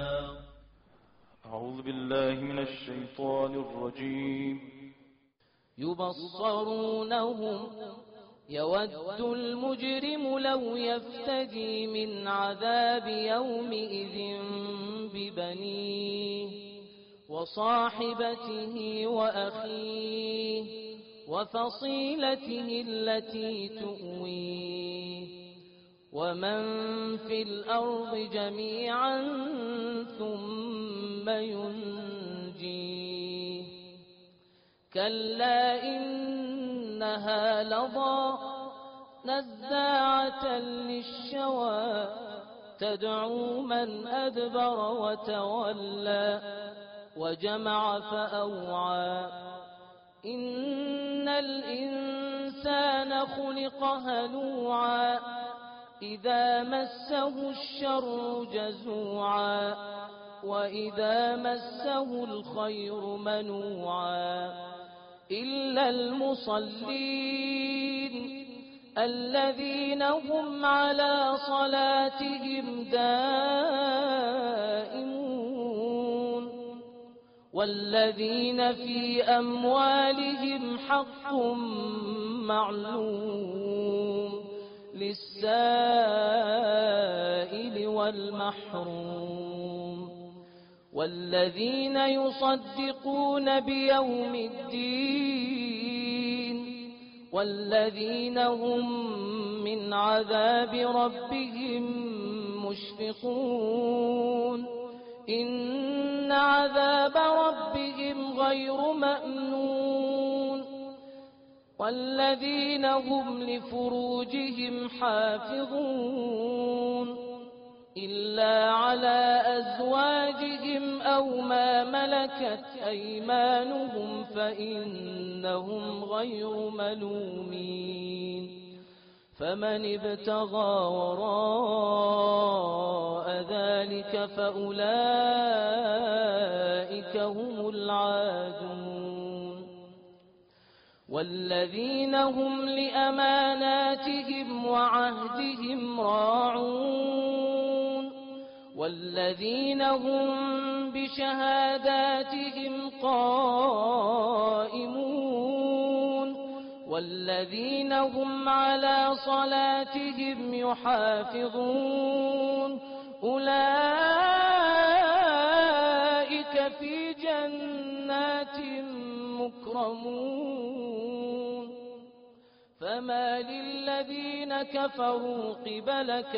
الأطهار. أعوذ بالله من الشيطان الرجيم. يبصرونهم يود المجرم لو يفتدي من عذاب يومئذ ببنيه وصاحبته وأخيه وفصيلته التي تؤويه ومن في الأرض جميعا ثم ينجيه كلا إنها لظى نزاعة للشوى تدعو من أدبر وتولى وجمع فأوعى إن الإنسان خلق هلوعا إذا مسه الشر جزوعا وإذا مسه الخير منوعا إلا المصلين الذين هم على صلاتهم دائمون والذين في أموالهم حق معلوم للسائل والمحروم والذين يصدقون بيوم الدين والذين هم من عذاب ربهم مشفقون إن عذاب ربهم غير مأمون والذين هم لفروجهم حافظون إلا على أزواجهم أو ما ملكت أيمانهم فإنهم غير ملومين فمن ابتغى وراء ذلك فأولئك هم العادون والذين هم لأماناتهم وعهدهم راعون والذين هم بشهاداتهم قائمون والذين هم على صلاتهم يحافظون أولئك في جنات مكرمون فما للذين كفروا قبلك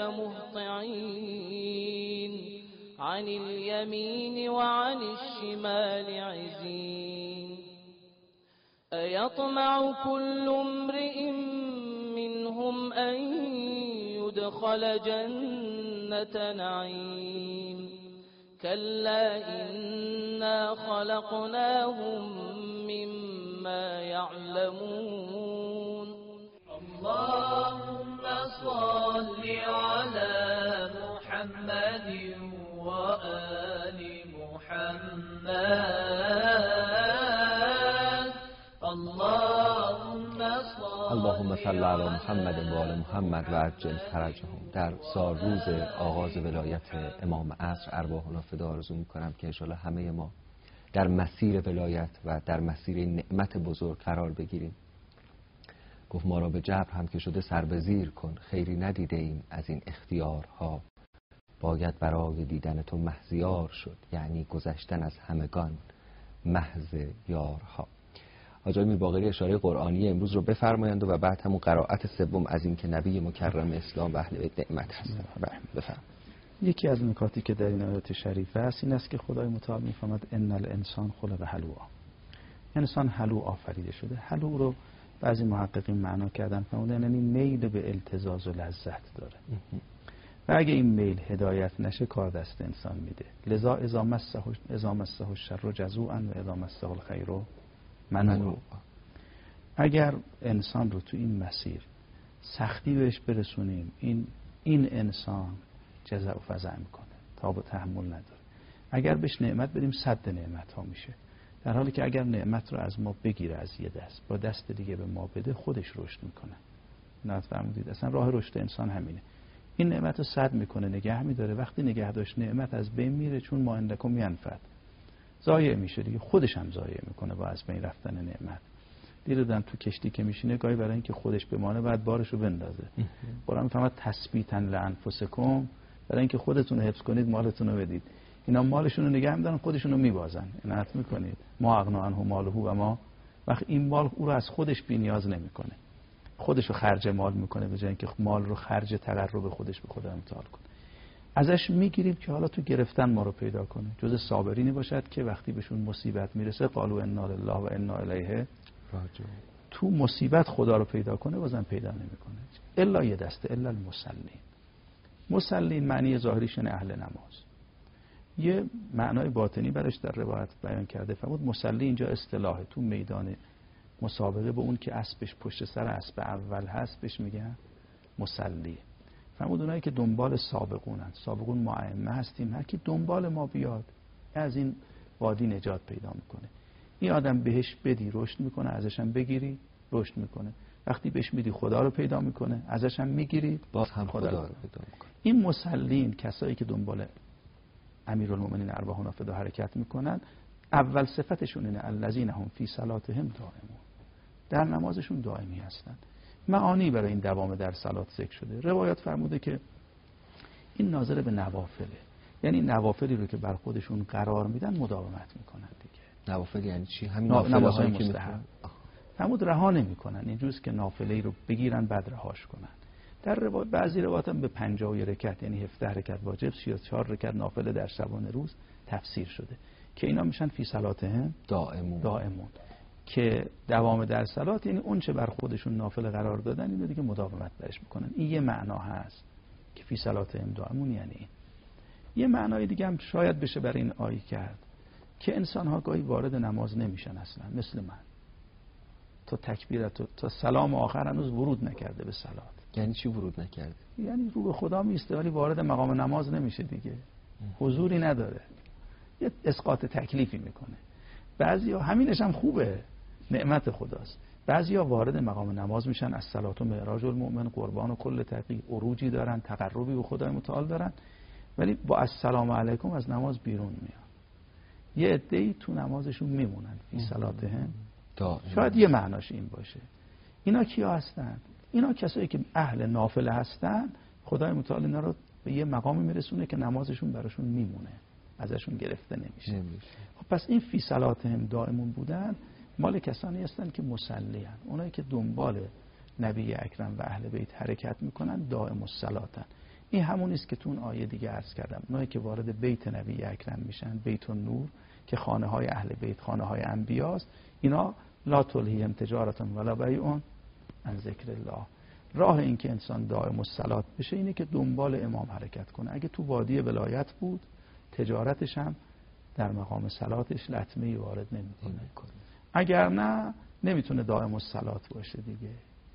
مهطعين عن اليمين وعن الشمال عزين أيطمع كل امرئ منهم أن يدخل جنة نعيم كلا إنا خلقناهم مما يعلمون اللهم صل على محمد وآل محمد اللهم صل علی محمد و آل محمد و عجل فرجهم. در سالروز آغاز ولایت امام عصر ارواحنا فدا آرزو می‌کنم که انشاءالله همه ما در مسیر ولایت و در مسیر نعمت بزرگ قرار بگیریم. گفت ما را به جبر هم که شده سر به زیر کن، خیری ندیده ایم از این اختیارها، باید برای دیدن تو محضیار شد، یعنی گذشتن از همگان محض یارها. حاج آقای میرباقری اشاره قرآنی امروز رو بفرمایند و بعد همون قرائت سوم از این که نبی مکرم اسلام و اهل بیت نعمت هستند. بفرمایید. یکی از نکاتی که در این آیات شریفه است این است که خدای متعال می‌فرماید ان الانسان خلق هلوعا. انسان هلوع آفریده شده. هلوع رو بعضی محققین معنا کردن فرمودن یعنی میل به التذاذ و لذت داره و اگه این میل هدایت نشه کار دست انسان میده. لذا اذا مسه الشر جزوعا و اذا مسه الخیر منوعا. اگر انسان رو تو این مسیر سختی بهش برسونیم این انسان جزع و فزع میکنه، تاب و تحمل نداره. اگر بهش نعمت بدیم صد نعمت ها میشه، در حالی که اگر نعمت رو از ما بگیره از یه دست با دست دیگه به ما بده خودش رشد میکنه. نه فرمودید اصلا راه رشد انسان همینه. این نعمت رو صد میکنه، نگه میداره. وقتی نگه داشت نعمت از بین میره، چون ما عندکم ینفد، ضایع میشه دیگه، خودش هم ضایع میکنه با از بین رفتن نعمت. دیدن تو کشتی که میشینه گاهی برای اینکه خودش بمانه بعد بارشو بندازه. قرآن میفرماد تثبیتا لانفسکم، برای اینکه خودتون رو حفظ کنید مالتون رو بدید. اینا مالشون رو نگه می‌دارن، خودشون رو میبازن. عنایت میکنید ما اغنا عنه ماله و ما، وقت این مال او رو از خودش بی‌نیاز نمیکنه، خودش رو خرج مال میکنه به جای اینکه مال رو خرج تقرب خودش به خدا متعال کنه. ازش میگیریم که حالا تو گرفتن ما رو پیدا کنه، جز صابرینی باشد که وقتی بهشون مصیبت میرسه قالوا انا لله و انا الیه راجعون، تو مصیبت خدا رو پیدا کنه بازم پیدا نمیکنه. الا یه دسته، الا المصلین. مصلین معنی ظاهریش یعنی اهل نماز، یه معنای باطنی برش در روایت بیان کرده. فرمود مصلی اینجا اصطلاحه، تو میدان مسابقه به اون که اسبش پشت سر اسب اول هست بهش میگن مصلی. فرمود اونایی که دنبال سابقونن، سابقون ما ائمه هستیم، هر کی دنبال ما بیاد از این وادی نجات پیدا میکنه. این آدم بهش بدی رشد میکنه، ازش هم بگیری رشد میکنه. وقتی بهش میدی خدا رو پیدا میکنه، ازش هم میگیری باز هم خدا رو پیدا میکنه. این مسلین کسایی که دنبال امیرالمومنین ارواحنا فدا حرکت میکنن، اول صفتشون اینه الذین هم فی صلاتهم دائمون، در نمازشون دائمی هستن. معانی برای این دوام در صلات ذکر شده. روایات فرموده که این ناظر به نوافله، یعنی نوافلی رو که بر خودشون قرار میدن مداومت میکنن دیگه. نوافل یعنی چی؟ همین نوافل مستحب. فرمود رها نمیکنن، اینجوریه که نافله رو بگیرن بعد رهاش کنن. در بعضی روایات هم به 50 رکعت یعنی 17 رکعت واجب 34 رکعت نافله در شبانه روز تفسیر شده که اینا میشن فی صلاتهم دائمون، که دوام در صلات یعنی اون چه بر خودشون نافله قرار دادن اینو دیگه مداومت برش میکنن. این یه معنا هست که فی صلاتهم دائمون، یعنی این. یه معنای دیگه هم شاید بشه برای این آیه کرد که انسان ها گاهی وارد نماز نمیشن اصلا، مثل من، تا تکبیرت تا سلام آخر هنوز ورود نکرده به صلات. یعنی چی ورود نکرده؟ یعنی رو به خدا میسته ولی وارد مقام نماز نمیشه دیگه، حضوری نداره، یه اسقاط تکلیفی میکنه. بعضیا همینش هم خوبه، نعمت خداست. بعضیا وارد مقام نماز میشن، از صلات و معراج المؤمن قربان و کل تقی، عروجی دارن، تقربی به خدای متعال دارن، ولی با السلام علیکم از نماز بیرون میان. یه عده‌ای تو نمازشون میمونن فی صلاتهم. شاید یه معناش این باشه. اینا کیا هستن؟ اینا کسایی که اهل نافله هستن، خدای متعال اینا رو به یه مقامی میرسونه که نمازشون براشون میمونه، ازشون گرفته نمیشه. خب پس این فی صلاتهم دائمون بودن مال کسانی هستن که مصلی هستن، اونایی که دنبال نبی اکرم و اهل بیت حرکت میکنن دائم الصلاتن. این همون است که تو اون آیه دیگه عرض کردم، اونایی که وارد بیت نبی اکرم میشن، بیت النور که خانه های اهل بیت، خانه های انبیاست، اینا لا تلهیهم تجارت ولا بیع عن ذکر الله. راه این که انسان دائم الصلات بشه اینه که دنبال امام حرکت کنه. اگه تو وادی ولایت بود تجارتش هم در مقام صلاتش لطمه‌ای وارد نمیکنه، اگر نه نمیتونه دائم الصلات باشه دیگه.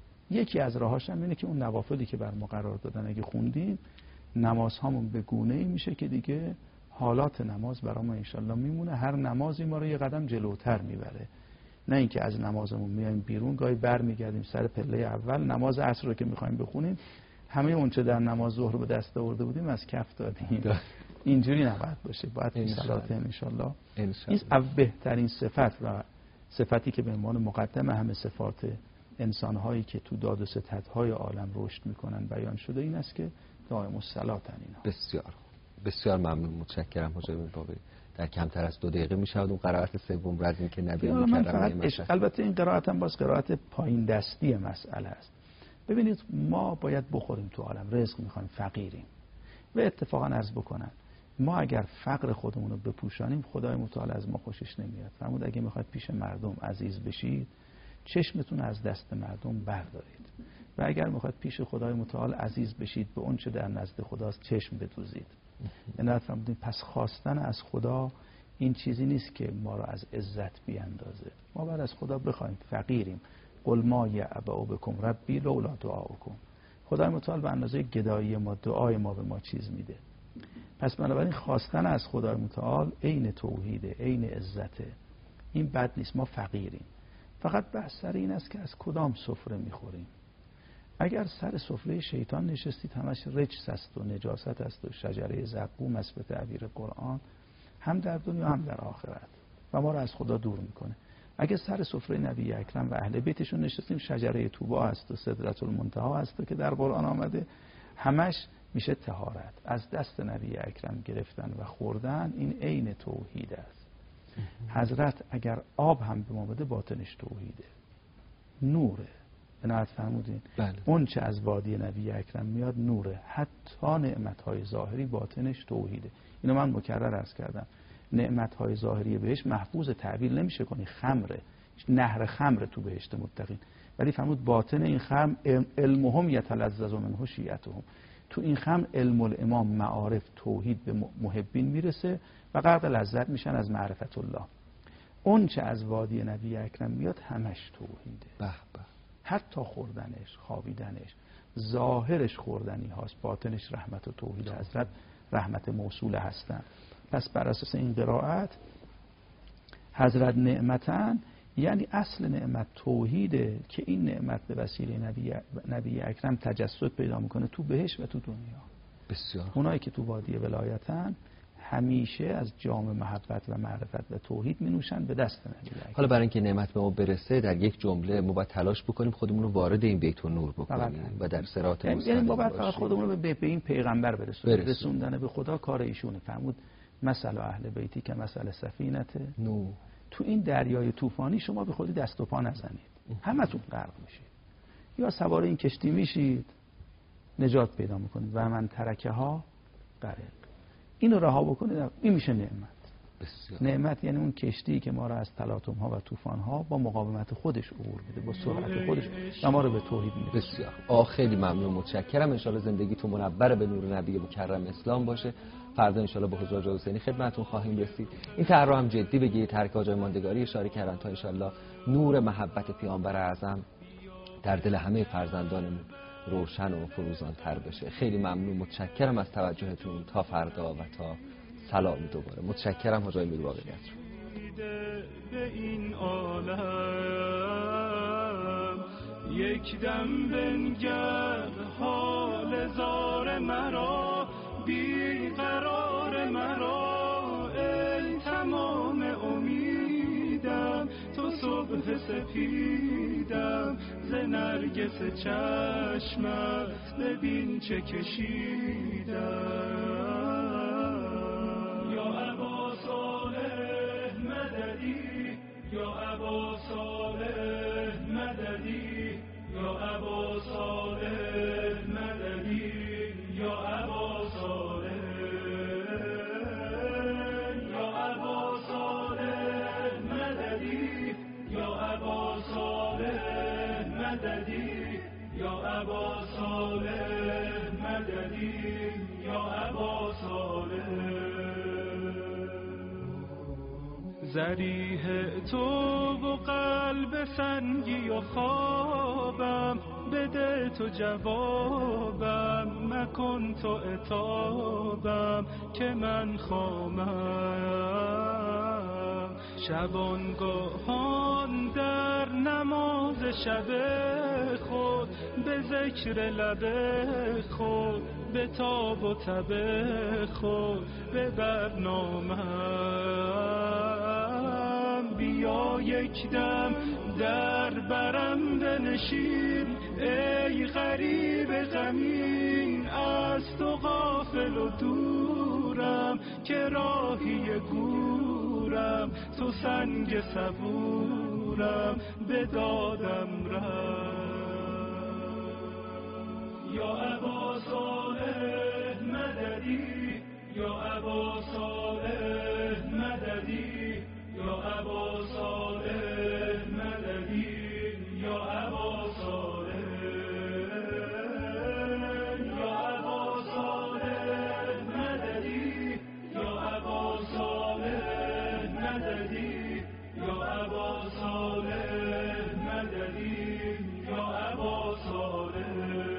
یکی از راهاش هم اینه که اون نوافلی که بر ما قرار دادن اگه خوندیم، نمازهامون به گونه‌ای میشه که دیگه حالات نماز برای ما انشالله میمونه، هر نمازی ما رو یه قدم جلوتر میبره. نه اینکه از نمازمون میایم بیرون گاهی برمیگردیم سر پله اول، نماز عصر رو که میخوایم بخونیم همه اون چه در نماز ظهر به دست آورده بودیم از کف دادیم. اینجوری نباید باشه، باید این صلات انشالله. این بهترین صفت و صفتی که به عنوان مقدم همه صفات انسان‌هایی که تو داد و ستدهای عالم رشد میکنن بیان شده این است که دائم الصلاتن اینا. بسیار بسیار ممنون، متشکرم حاج بابی. در کمتر از 2 دقیقه میشود اون قرائت سوم رو از این که نبی مکرم. البته این قرائت هم باز قرائت پایین دستی مسئله است. ببینید ما باید بخوریم تو عالم، رزق میخوایم، فقیریم و اتفاقا عرض بکنم ما اگر فقر خودمون رو بپوشانیم خدای متعال از ما خوشش نمیاد. فرمود اگه میخواید پیش مردم عزیز بشید چشمتون از دست مردم بردارید و اگر میخواید پیش خدای متعال عزیز بشید به اون چه در نزد خداست چشم بدوزید. یعنی فرمودیم پس خواستن از خدا این چیزی نیست که ما رو از عزت بیاندازه. ما باید از خدا بخوایم، فقیریم. قل ما یعبأ بکم ربی لولا دعاؤکم. خدای متعال به اندازه گدایی ما، دعای ما به ما چیز میده. پس بنابراین خواستن از خدای متعال عین توحیده، عین عزته. این بد نیست، ما فقیریم. فقط بحث سر این است که از کدام سفره میخوریم. اگر سر سفره شیطان نشستید همش رجس است و نجاست است و شجره زقوم است به تعبیر قرآن، هم در دنیا هم در آخرت و ما رو از خدا دور میکنه. اگه سر سفره نبی اکرم و اهل بیتشون نشستیم، شجره طوبا هست و سدرة المنتهی هست که در قرآن آمده، همش میشه طهارت. از دست نبی اکرم گرفتن و خوردن این عین توحید است. حضرت اگر آب هم به ما بده باطنش توحیده، نوره. عنایت فرمودین؟ بله. اون چه از وادی نبی اکرم میاد نوره. حتی نعمتهای ظاهری باطنش توحیده. اینو من مکرر عرض کردم. نعمتهای ظاهری بهش محفوظ تعبیر نمیشه کنی، خمره، نهر خمره تو بهشت متقین. ولی فرمود باطن این خمر علمهم یتلذذ منه شیعتهم. تو این خمر علم الامام، معارف، توحید به محبین میرسه و غرق لذت میشن از معرفت الله. اون چه از وادی نبی اکرم میاد همش توحیده. به به. حتی خوردنش، خوابیدنش، ظاهرش خوردنی هاست، باطنش رحمت و توحید حضرت رحمت موصوله هستن. پس بر اساس این قرائت حضرت نعمتن، یعنی اصل نعمت توحیده که این نعمت به وسیله نبی اکرم تجسد پیدا میکنه تو بهشت و تو دنیا. بسیار. اونایی که تو وادی ولایتن همیشه از جام محبت و معرفت و توحید می نوشن به دست نبی اکرم. حالا برای اینکه نعمت به ما برسه در یک جمله ما باید تلاش بکنیم خودمون رو وارد این بیت النور بکنیم و در صراط مستقیم یعنی ما باید باشیم. فقط خودمون رو به این پیغمبر برسونیم. رسوندن به خدا کار ایشونه. فرمود مثل اهل بیتی که مثل سفینت نو. تو این دریای طوفانی شما به خودی دست و پا نزنید، همتون غرق میشید. یا سوار این کشتی میشید نجات پیدا میکنید و من ترکه ها غرق. اینو رها بکنید، این میشه نعمت. بسیار. نعمت یعنی اون کشتی که ما را از تلاطم ها و طوفان ها با مقاومت خودش عبور بده، با سرعت خودش و ما رو به توحید میرسونه. بسیار. خیلی ممنون، متشکرم. ان شاءالله زندگیتون منور به نور نبی مکرم اسلام باشه. فردا ان شاءالله با حضور حاج حسینی خدمتتون خواهیم رسید. این طرح هم جدی بگیرید، ترک حاجی ماندگاری اشاره کردن تا ان شاءالله نور محبت پیامبر اعظم در دل همه فرزندانمون روشن و فروزان تر بشه. خیلی ممنون، متشکرم از توجهتون. تا فردا و تا سلام دوباره. متشکرم حاج میرواقعیت رو. به این عالم یک دم بنگر حال زار مرا، بی قرار مرا ای تمام امیدم، تو صبح سپیدم ز نرگس چشمت، ببین چه کشیدم. یا ابا صالح مددی، یا ابا صالح مددی، یا ابا صالح مددی، یا ابا صالح، یا ابا صالح مددی، یا ابا صالح مددی، یا ابا صالح مددی، یا ابا صالح. ذریح تو و قلب سنگی و خوابم، بده تو جوابم، مکن تو عتابم که من خامم. شبانگاهان در نماز شب خود، به ذکر لب خود، به تاب و تب خود، به برنامم. بیا یک دم در برم بنشین، ای غریب غمین، از تو غافل و دورم، که راهی گورم، تو سنگ صبورم، به دادم رم. یا ابا صالح مددی، یا ابا صالح مددی، یا ابا صالح مددی، یا ابا صالح، یا ابا صالح مددی، یا ابا صالح مددی، یا ابا صالح مددی، یا ابا صالح.